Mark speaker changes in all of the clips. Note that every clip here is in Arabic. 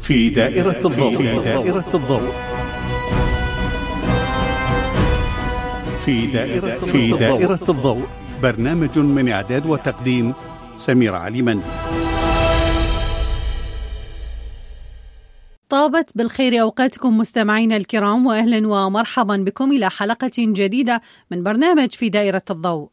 Speaker 1: في دائرة الضوء. في دائرة الضوء، برنامج من إعداد وتقديم سميرة علي.
Speaker 2: طابت بالخير أوقاتكم مستمعينا الكرام، وأهلا ومرحبا بكم إلى حلقة جديدة من برنامج في دائرة الضوء.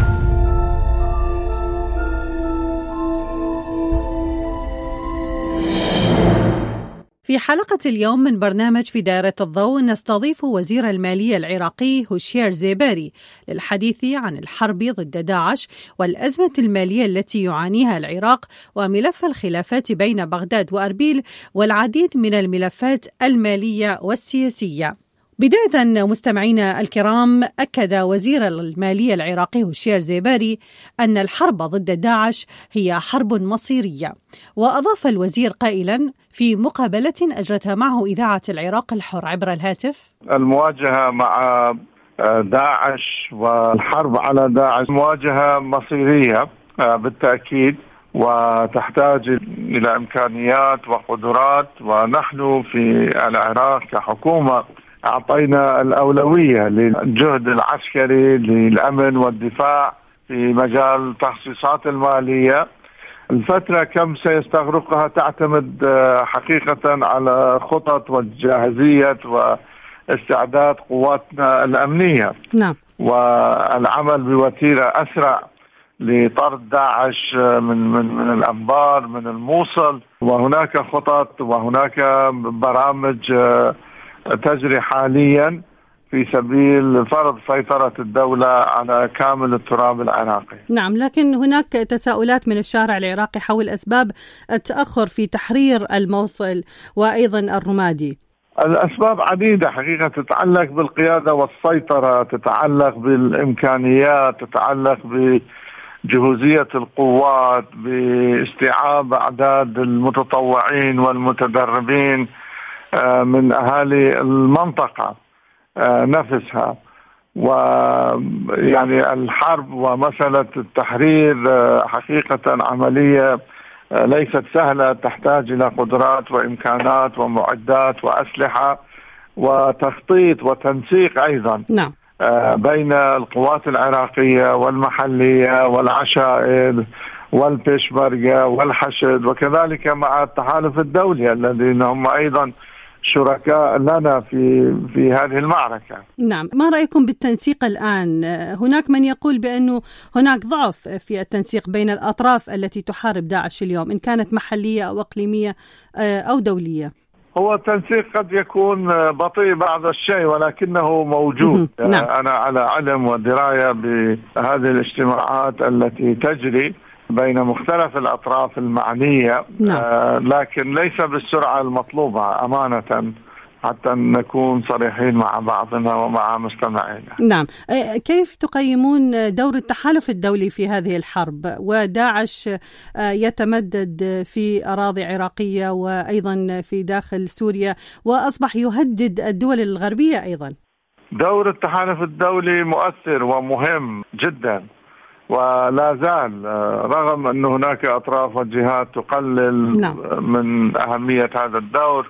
Speaker 2: في حلقة اليوم من برنامج في دائرة الضوء نستضيف وزير المالية العراقي هوشيار زيباري للحديث عن الحرب ضد داعش والأزمة المالية التي يعانيها العراق وملف الخلافات بين بغداد وأربيل والعديد من الملفات المالية والسياسية. بداية مستمعينا الكرام، أكد وزير المالية العراقي هوشيار زيباري أن الحرب ضد داعش هي حرب مصيرية، وأضاف الوزير قائلا في مقابلة أجرتها معه إذاعة العراق الحر عبر الهاتف:
Speaker 3: المواجهة مع داعش والحرب على داعش مواجهة مصيرية بالتأكيد، وتحتاج إلى إمكانيات وقدرات، ونحن في العراق كحكومة أعطينا الأولوية للجهد العسكري للأمن والدفاع في مجال تخصيصات المالية. الفترة كم سيستغرقها تعتمد حقيقة على خطط وجاهزية واستعداد قواتنا الأمنية.
Speaker 2: نعم.
Speaker 3: والعمل بوتيرة أسرع لطرد داعش من الأنبار، من الموصل، وهناك خطط وهناك برامج تجري حاليا في سبيل فرض سيطرة الدولة على كامل التراب العراقي.
Speaker 2: نعم، لكن هناك تساؤلات من الشارع العراقي حول أسباب التأخر في تحرير الموصل وأيضا الرمادي.
Speaker 3: الأسباب عديدة حقيقة، تتعلق بالقيادة والسيطرة، تتعلق بالإمكانيات، تتعلق بجهوزية القوات، باستيعاب أعداد المتطوعين والمتدربين من أهالي المنطقة نفسها. ويعني الحرب ومسألة التحرير حقيقة عملية ليست سهلة، تحتاج إلى قدرات وإمكانات ومعدات وأسلحة وتخطيط وتنسيق أيضا.
Speaker 2: نعم.
Speaker 3: بين القوات العراقية والمحلية والعشائر والبيشمركة والحشد، وكذلك مع التحالف الدولي الذين هم أيضا شركاء لنا في هذه المعركة.
Speaker 2: نعم، ما رأيكم بالتنسيق الآن؟ هناك من يقول بأنه هناك ضعف في التنسيق بين الأطراف التي تحارب داعش اليوم، إن كانت محلية أو إقليمية أو دولية.
Speaker 3: هو التنسيق قد يكون بطيء بعض الشيء ولكنه موجود.
Speaker 2: نعم.
Speaker 3: أنا على علم ودراية بهذه الاجتماعات التي تجري بين مختلف الأطراف المعنية.
Speaker 2: نعم.
Speaker 3: لكن ليس بالسرعة المطلوبة أمانة، حتى نكون صريحين مع بعضنا ومع مستمعينا.
Speaker 2: نعم، كيف تقيمون دور التحالف الدولي في هذه الحرب؟ وداعش يتمدد في أراضي عراقية وأيضا في داخل سوريا، وأصبح يهدد الدول الغربية أيضا. دور
Speaker 3: التحالف الدولي مؤثر ومهم جدا، ولا زال رغم أن هناك أطراف وجهات تقلل
Speaker 2: نعم.
Speaker 3: من أهمية هذا الدور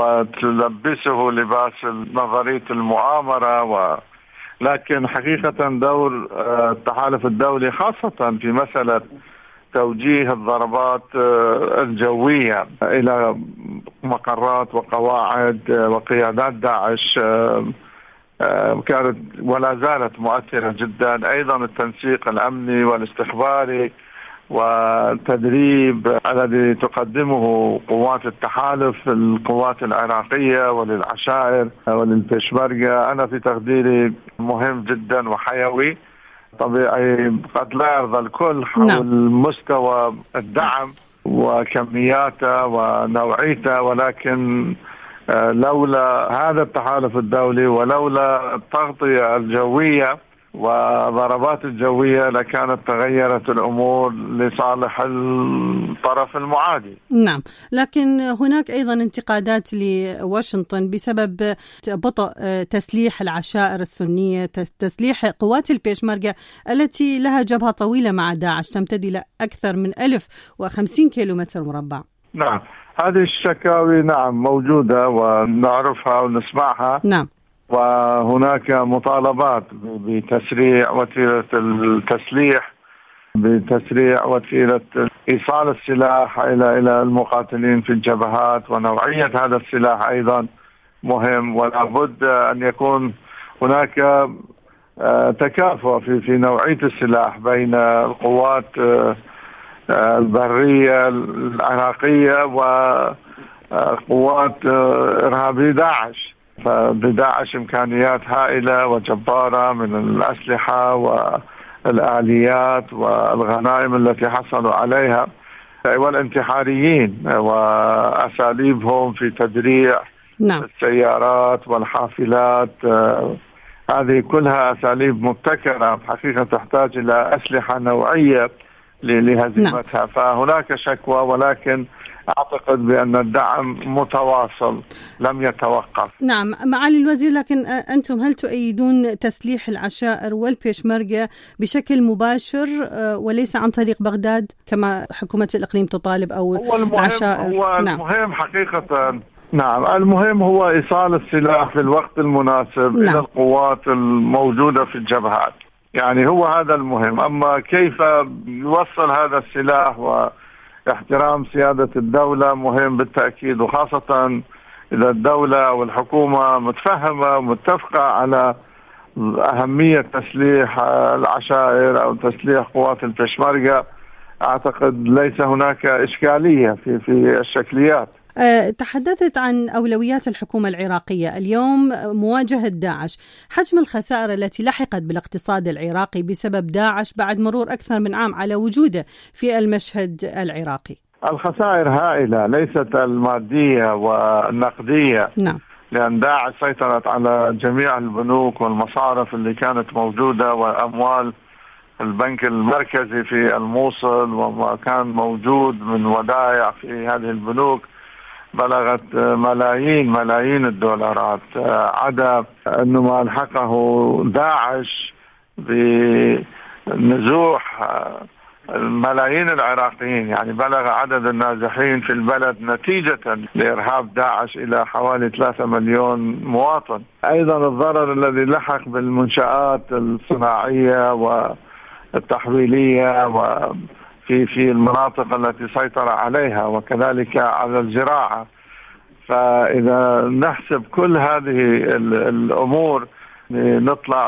Speaker 3: وتلبسه لباس نظرية المؤامرة، لكن حقيقة دور التحالف الدولي خاصة في مسألة توجيه الضربات الجوية إلى مقرات وقواعد وقيادات داعش كانت ولا زالت مؤثرة جدا. أيضا التنسيق الأمني والاستخباري والتدريب الذي تقدمه قوات التحالف القوات العراقية وللعشائر وللبيشمركة أنا في تقديري مهم جدا وحيوي. طبيعي قد لا يرضى الكل حول مستوى الدعم وكمياته ونوعيته، ولكن لولا هذا التحالف الدولي ولولا التغطية الجوية وضربات الجوية لكانت تغيرت الأمور لصالح الطرف المعادي.
Speaker 2: نعم، لكن هناك أيضا انتقادات لواشنطن بسبب بطء تسليح العشائر السنية، تسليح قوات البيشمركة التي لها جبهة طويلة مع داعش تمتد إلى أكثر من 1050 كيلومتر مربع.
Speaker 3: نعم، هذه الشكاوي نعم موجودة ونعرفها ونسمعها.
Speaker 2: نعم.
Speaker 3: وهناك مطالبات بتسريع وتيرة التسليح، بتسريع وتيرة إيصال السلاح إلى المقاتلين في الجبهات، ونوعية هذا السلاح أيضا مهم، ولا بد أن يكون هناك تكافؤ في نوعية السلاح بين القوات البرية العراقية وقوات إرهابي داعش. فبداعش إمكانيات هائلة وجبارة من الأسلحة والآليات والغنائم التي حصلوا عليها، والانتحاريين وأساليبهم في تدريع السيارات والحافلات، هذه كلها أساليب مبتكرة حقيقة تحتاج إلى أسلحة نوعية لهزيمتها. فهناك شكوى، ولكن أعتقد بأن الدعم متواصل لم يتوقف.
Speaker 2: نعم معالي الوزير، لكن أنتم هل تؤيدون تسليح العشائر والبيشمركة بشكل مباشر وليس عن طريق بغداد كما حكومة الإقليم تطالب أو العشائر؟
Speaker 3: هو المهم حقيقة نعم، المهم هو إيصال السلاح في الوقت المناسب إلى القوات الموجودة في الجبهات، يعني هو هذا المهم. أما كيف يوصل هذا السلاح واحترام سيادة الدولة مهم بالتأكيد، وخاصة إذا الدولة أو الحكومة متفهمة ومتفقة على أهمية تسليح العشائر أو تسليح قوات البيشمركة، أعتقد ليس هناك إشكالية في الشكليات.
Speaker 2: تحدثت عن أولويات الحكومة العراقية اليوم مواجهة داعش، حجم الخسائر التي لحقت بالاقتصاد العراقي بسبب داعش بعد مرور أكثر من عام على وجوده في المشهد العراقي.
Speaker 3: الخسائر هائلة، ليست المادية والنقدية.
Speaker 2: نعم.
Speaker 3: لأن داعش سيطرت على جميع البنوك والمصارف اللي كانت موجودة، وأموال البنك المركزي في الموصل وما كان موجود من ودائع في هذه البنوك بلغت ملايين الدولارات، عدا أنه ما الحقه داعش بنزوح ملايين العراقيين، يعني بلغ عدد النازحين في البلد نتيجة لإرهاب داعش إلى حوالي 3 مليون مواطن. أيضا الضرر الذي لحق بالمنشآت الصناعية والتحويلية في المناطق التي سيطر عليها، وكذلك على الزراعة. فإذا نحسب كل هذه الأمور نطلع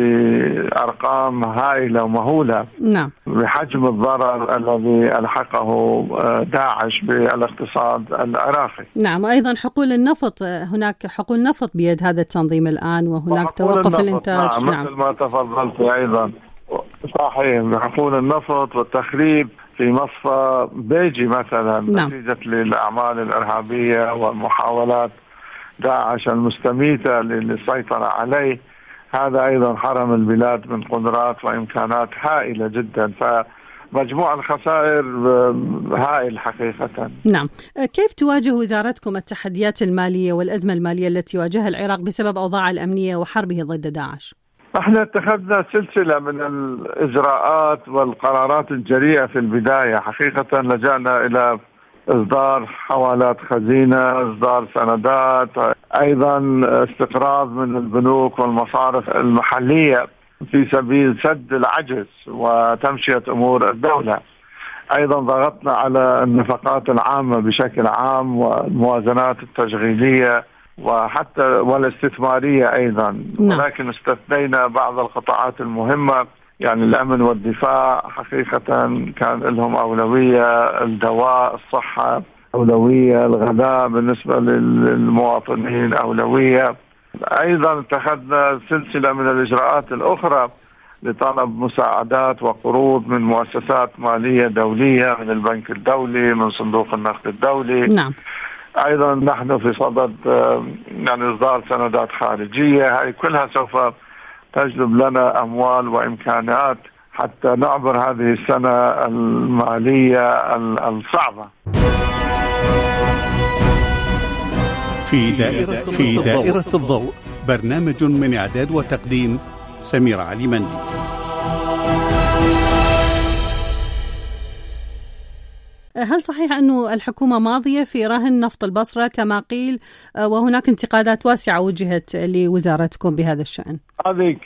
Speaker 3: بأرقام هائلة ومهولة.
Speaker 2: نعم.
Speaker 3: بحجم الضرر الذي ألحقه داعش بالاقتصاد العراقي.
Speaker 2: نعم، وأيضا حقول النفط، هناك حقول نفط بيد هذا التنظيم الآن، وهناك توقف الإنتاج.
Speaker 3: نعم. مثل ما تفضلت أيضا صحيح، حقول النفط والتخريب في مصفى بيجي مثلا.
Speaker 2: نعم.
Speaker 3: نتيجة للأعمال الإرهابية والمحاولات داعش المستميتة للسيطرة عليه، هذا أيضا حرم البلاد من قدرات وإمكانات هائلة جدا. فمجموع الخسائر هائل حقيقة.
Speaker 2: نعم. كيف تواجه وزارتكم التحديات المالية والأزمة المالية التي واجهها العراق بسبب أوضاع الأمنية وحربه ضد داعش؟
Speaker 3: احنا اتخذنا سلسلة من الإجراءات والقرارات الجريئة في البداية. حقيقة لجأنا إلى إصدار حوالات خزينة، إصدار سندات، أيضا استقراض من البنوك والمصارف المحلية في سبيل سد العجز وتمشية أمور الدولة. أيضا ضغطنا على النفقات العامة بشكل عام والموازنات التشغيلية وحتى والاستثمارية أيضا. ولكن استثنينا بعض القطاعات المهمة، يعني الأمن والدفاع حقيقة كان لهم أولوية، الدواء، الصحة أولوية، الغذاء بالنسبة للمواطنين أولوية. أيضا اتخذنا سلسلة من الإجراءات الأخرى لطلب مساعدات وقروض من مؤسسات مالية دولية، من البنك الدولي، من صندوق النقد الدولي.
Speaker 2: نعم.
Speaker 3: أيضا نحن في صدد يعني إصدار سندات خارجية، هاي كلها سوف تجلب لنا أموال وإمكانات حتى نعبر هذه السنة المالية الصعبة.
Speaker 1: في دائرة الضوء، برنامج من إعداد وتقديم سمير علي مندي.
Speaker 2: هل صحيح أنه الحكومة ماضية في رهن نفط البصرة كما قيل، وهناك انتقادات واسعة وجهت لوزارتكم بهذا الشأن؟
Speaker 3: هذه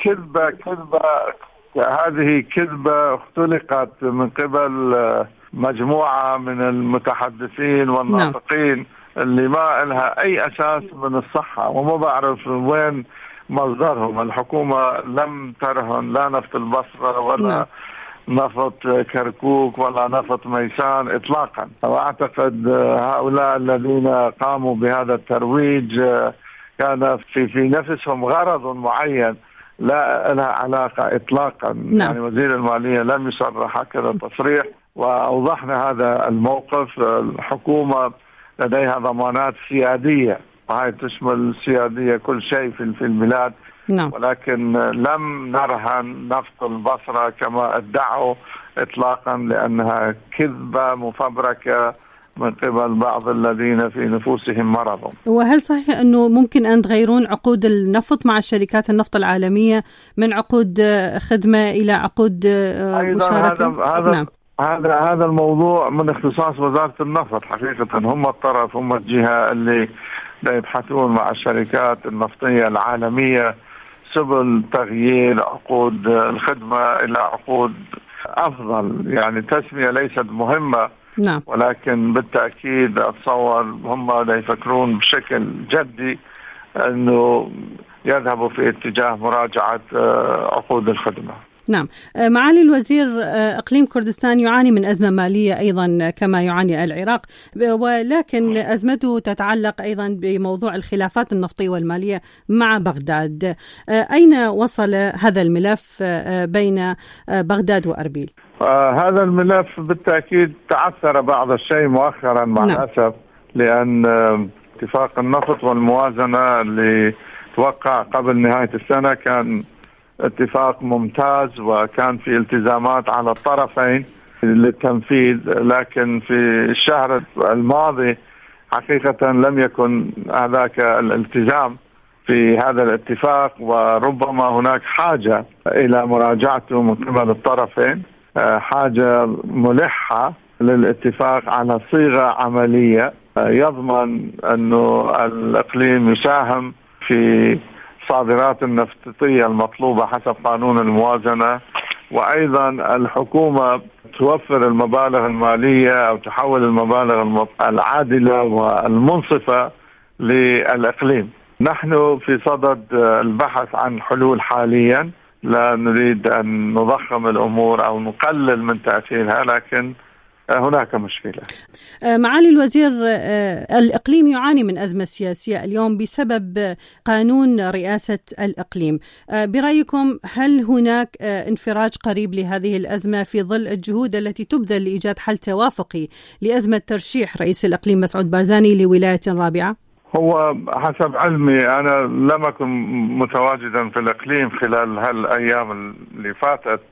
Speaker 3: كذبة اختلقت من قبل مجموعة من المتحدثين والناطقين اللي ما لها أي أساس من الصحة، وما بعرف وين مصدرهم. الحكومة لم ترهن لا نفط البصرة ولا نفط كركوك ولا نفط ميسان إطلاقا. وأعتقد هؤلاء الذين قاموا بهذا الترويج كان في نفسهم غرض معين لا لها علاقة إطلاقا. يعني وزير المالية لم يصرح هكذا تصريح، وأوضحنا هذا الموقف. الحكومة لديها ضمانات سيادية، وهي تشمل السيادية كل شيء في البلاد، ولكن لم نرهن نفط البصرة كما ادعوا إطلاقا، لأنها كذبة مفبركة من قبل بعض الذين في نفوسهم مرض.
Speaker 2: وهل صحيح أنه ممكن أن تغيرون عقود النفط مع شركات النفط العالمية من عقود خدمة إلى عقود مشاركة؟
Speaker 3: هذا الموضوع من اختصاص وزارة النفط حقيقة. هم الطرف، هم الجهة اللي يبحثون مع الشركات النفطية العالمية سبل تغيير عقود الخدمة إلى عقود أفضل. يعني تسمية ليست مهمة، ولكن بالتأكيد أتصور هم يفكرون بشكل جدي أنه يذهبوا في اتجاه مراجعة عقود الخدمة.
Speaker 2: نعم. معالي الوزير، إقليم كردستان يعاني من أزمة مالية أيضا كما يعاني العراق، ولكن أزمته تتعلق أيضا بموضوع الخلافات النفطية والمالية مع بغداد. أين وصل هذا الملف بين بغداد وأربيل؟
Speaker 3: هذا الملف بالتأكيد تعثر بعض الشيء مؤخرا مع الأسف، لأن اتفاق النفط والموازنة اللي توقع قبل نهاية السنة كان اتفاق ممتاز، وكان في التزامات على الطرفين للتنفيذ، لكن في الشهر الماضي حقيقة لم يكن هذاك الالتزام في هذا الاتفاق، وربما هناك حاجة إلى مراجعته من قبل الطرفين، حاجة ملحة للاتفاق على صيغة عملية يضمن أنه الإقليم يساهم في الصادرات النفطية المطلوبة حسب قانون الموازنة، وأيضا الحكومة توفر المبالغ المالية أو تحول المبالغ العادلة والمنصفة للإقليم. نحن في صدد البحث عن حلول حاليا، لا نريد أن نضخم الأمور أو نقلل من تأثيرها، لكن هناك مشكلة.
Speaker 2: معالي الوزير، الإقليم يعاني من أزمة سياسية اليوم بسبب قانون رئاسة الإقليم. برأيكم هل هناك انفراج قريب لهذه الأزمة في ظل الجهود التي تبذل لإيجاد حل توافقي لأزمة ترشيح رئيس الإقليم مسعود بارزاني لولاية رابعة؟
Speaker 3: هو حسب علمي، أنا لم أكن متواجدا في الإقليم خلال هالأيام اللي فاتت،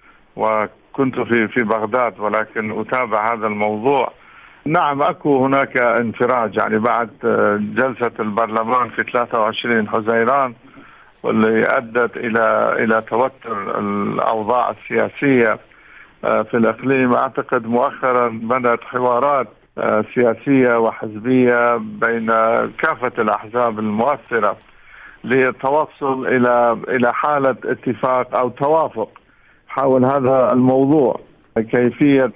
Speaker 3: وكنت في بغداد، ولكن أتابع هذا الموضوع. نعم، أكو هناك انفراج، يعني بعد جلسة البرلمان في 23 حزيران واللي أدت إلى توتر الأوضاع السياسية في الإقليم. أعتقد مؤخرا بدأت حوارات سياسية وحزبية بين كافة الأحزاب المؤثرة للتوصل إلى حالة اتفاق أو توافق حول هذا الموضوع، كيفية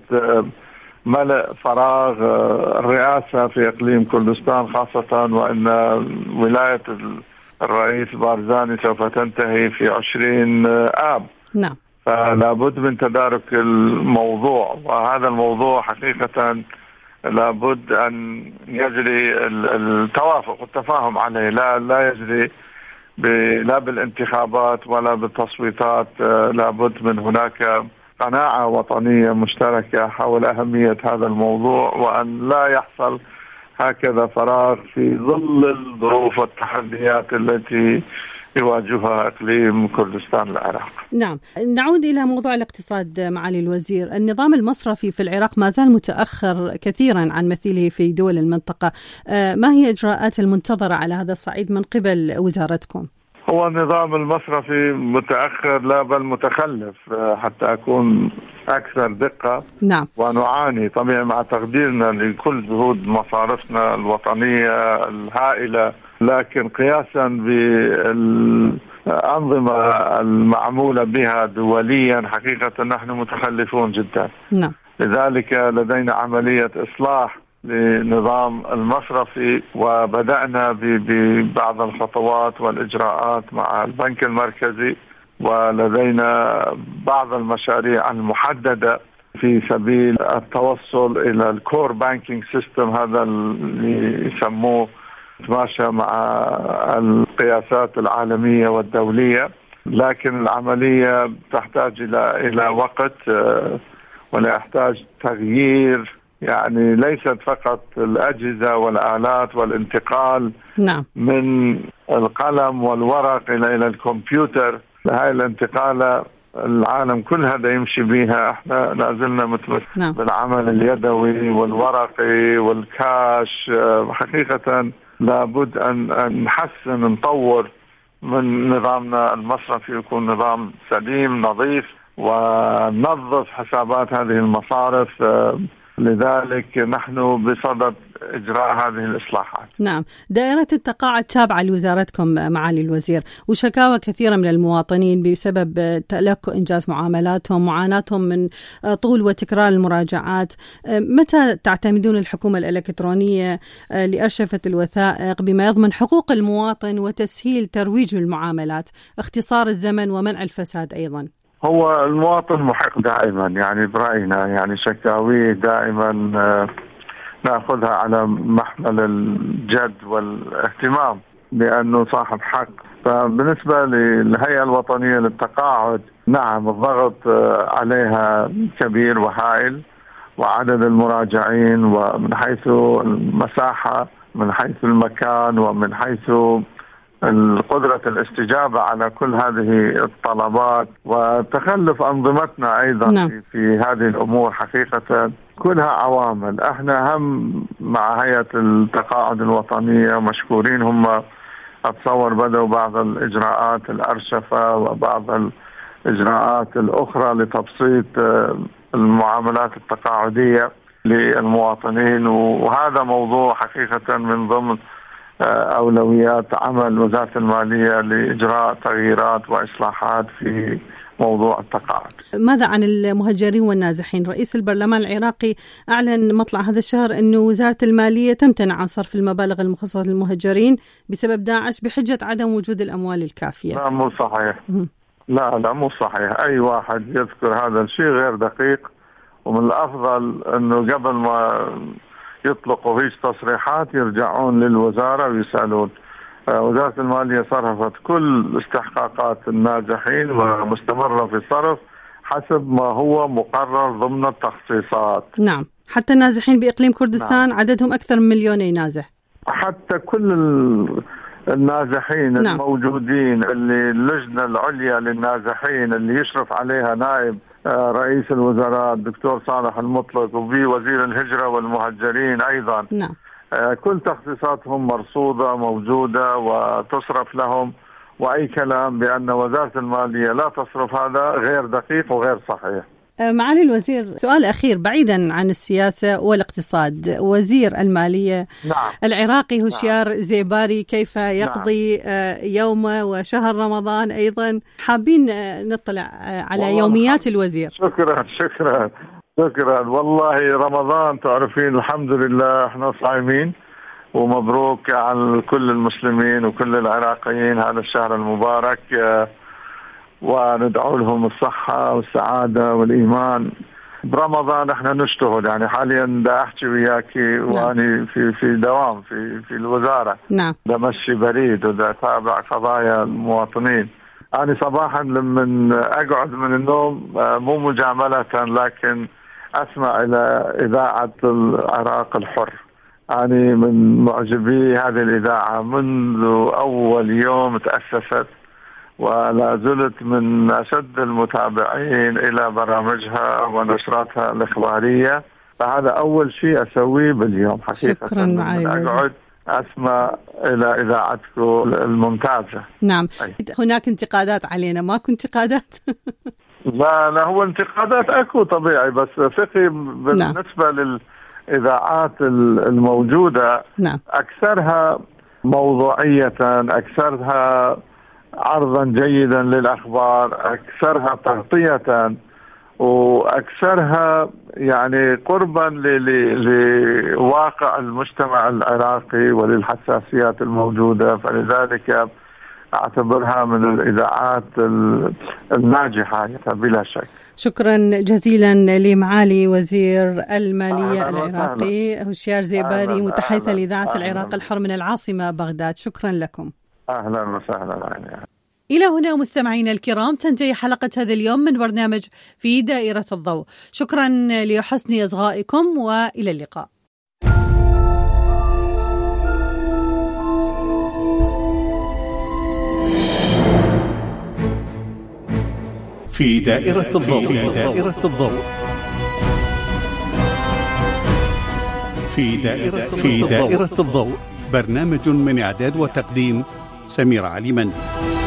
Speaker 3: ملء فراغ الرئاسة في إقليم كردستان، خاصة وأن ولاية الرئيس بارزاني سوف تنتهي في 20 آب.
Speaker 2: نعم.
Speaker 3: فلا بد من تدارك الموضوع، وهذا الموضوع حقيقة لابد أن يجري التوافق والتفاهم عليه، لا يجري لا بالانتخابات ولا بالتصويتات. لابد من هناك قناعة وطنية مشتركة حول أهمية هذا الموضوع، وأن لا يحصل هكذا فراغ في ظل الظروف والتحديات التي يواجهها إقليم كردستان العراق.
Speaker 2: نعم، نعود إلى موضوع الاقتصاد معالي الوزير. النظام المصرفي في العراق ما زال متأخر كثيرا عن مثيله في دول المنطقة. ما هي الإجراءات المنتظرة على هذا الصعيد من قبل وزارتكم؟
Speaker 3: هو النظام المصرفي متأخر، لا بل متخلف، حتى أكون أكثر دقة.
Speaker 2: نعم.
Speaker 3: ونعاني طبعا مع تقديرنا لكل جهود مصارفنا الوطنية الهائلة، لكن قياسا بالأنظمة المعمولة بها دوليا حقيقة نحن متخلفون جدا.
Speaker 2: نعم.
Speaker 3: لذلك لدينا عملية إصلاح لنظام المصرفي، وبدأنا ببعض الخطوات والإجراءات مع البنك المركزي، ولدينا بعض المشاريع المحددة في سبيل التوصل إلى الكور بانكينج سيستم، هذا اللي يسموه تماشى مع القياسات العالمية والدولية. لكن العملية تحتاج إلى وقت، ولا يحتاج تغيير، يعني ليست فقط الأجهزة والآلات والانتقال
Speaker 2: نعم.
Speaker 3: من القلم والورق إلى الكمبيوتر. هاي الانتقالة العالم كل هذا يمشي بها، احنا لازلنا متمسك بالعمل اليدوي والورقي والكاش. حقيقة لابد أن نحسن نطور من نظامنا المصرفي، يكون نظام سليم نظيف وننظف حسابات هذه المصارف. لذلك نحن بصدد إجراء هذه الإصلاحات.
Speaker 2: نعم. دائرة التقاعد تابعة لوزارتكم معالي الوزير، وشكاوى كثيرة من المواطنين بسبب تلكؤ إنجاز معاملاتهم، معاناتهم من طول وتكرار المراجعات. متى تعتمدون الحكومة الإلكترونية لأرشفة الوثائق بما يضمن حقوق المواطن وتسهيل ترويج المعاملات، اختصار الزمن ومنع الفساد أيضا؟
Speaker 3: هو المواطن محق دائما، يعني برأينا يعني شكاويه دائما نأخذها على محمل الجد والاهتمام لأنه صاحب حق. فبالنسبة للهيئة الوطنية للتقاعد، نعم الضغط عليها كبير وهائل، وعدد المراجعين ومن حيث المساحة، من حيث المكان، ومن حيث قدرة الاستجابة على كل هذه الطلبات، وتخلف أنظمتنا أيضا نعم. في هذه الأمور حقيقة كلها عوامل. احنا هم مع هيئة التقاعد الوطنية مشكورين، هم أتصور بدأوا بعض الإجراءات الأرشفة وبعض الإجراءات الأخرى لتبسيط المعاملات التقاعدية للمواطنين، وهذا موضوع حقيقة من ضمن أولويات عمل وزارة المالية لإجراء تغييرات وإصلاحات في موضوع التقاعد.
Speaker 2: ماذا عن المهجرين والنازحين؟ رئيس البرلمان العراقي أعلن مطلع هذا الشهر أنه وزارة المالية تمتنع عن صرف المبالغ المخصصة للمهجرين بسبب داعش بحجة عدم وجود الأموال الكافية.
Speaker 3: لا مو صحيح. لا مو صحيح. أي واحد يذكر هذا الشيء غير دقيق، ومن الأفضل أنه قبل ما يطلقوا هيج تصريحات يرجعون للوزارة ويسألون. وزارة المالية صرفت كل استحقاقات النازحين ومستمرة في الصرف حسب ما هو مقرر ضمن التخصيصات.
Speaker 2: نعم. حتى النازحين بإقليم كردستان نعم. عددهم أكثر من 2,000,000 نازح.
Speaker 3: حتى كل النازحين نعم. الموجودين، اللي اللجنة العليا للنازحين اللي يشرف عليها نائب رئيس الوزراء الدكتور صالح المطلق، وفي وزير الهجرة والمهجرين أيضا
Speaker 2: نعم.
Speaker 3: كل تخصيصاتهم مرصودة موجودة وتصرف لهم، وأي كلام بأن وزارة المالية لا تصرف هذا غير دقيق وغير صحيح.
Speaker 2: معالي الوزير، سؤال أخير بعيدا عن السياسة والاقتصاد، وزير المالية نعم. العراقي هشيار نعم. زيباري كيف يقضي نعم. يومه وشهر رمضان أيضا؟ حابين نطلع على يوميات الوزير.
Speaker 3: شكرا والله. رمضان تعرفين الحمد لله احنا صايمين، ومبروك على كل المسلمين وكل العراقيين هذا الشهر المبارك، وندعو لهم الصحة والسعادة والإيمان. برمضان احنا نشتغل، يعني حاليا دا احكي وياكي واني في دوام في الوزارة
Speaker 2: نعم.
Speaker 3: بمشي بريد ودا اتابع قضايا المواطنين. أنا صباحا لما أقعد من النوم مو مجاملة لكن أسمع إلى إذاعة العراق الحر. أنا من معجبي هذه الإذاعة منذ أول يوم تأسست، ولا زلت من أشد المتابعين إلى برامجها ونشراتها الإخبارية. فهذا أول شيء أسويه باليوم حقيقة.
Speaker 2: شكرا معالي.
Speaker 3: أقعد أسمع إلى إذاعتكم الممتازة.
Speaker 2: نعم. هناك انتقادات علينا، ماكو انتقادات؟
Speaker 3: لا هو انتقادات اكو طبيعي، بس فقهي بالنسبة للإذاعات الموجودة أكثرها موضوعية، أكثرها عرضا جيدا للأخبار، أكثرها تغطية، وأكثرها يعني قربا لواقع المجتمع العراقي وللحساسيات الموجودة. فلذلك أعتبرها من الإذاعات الناجحة بلا شك.
Speaker 2: شكرا جزيلا لمعالي وزير المالية العراقي هوشيار زيباري، متحدث لإذاعة العراق الحر من العاصمة بغداد. شكرا لكم.
Speaker 3: أهلا وسهلا.
Speaker 2: إلى هنا مستمعينا الكرام تنتهي حلقة هذا اليوم من برنامج في دائرة الضوء. شكرا لحسن إصغائكم وإلى اللقاء.
Speaker 1: في دائرة الضوء. في دائرة الضوء برنامج من إعداد وتقديم سمير علي مني.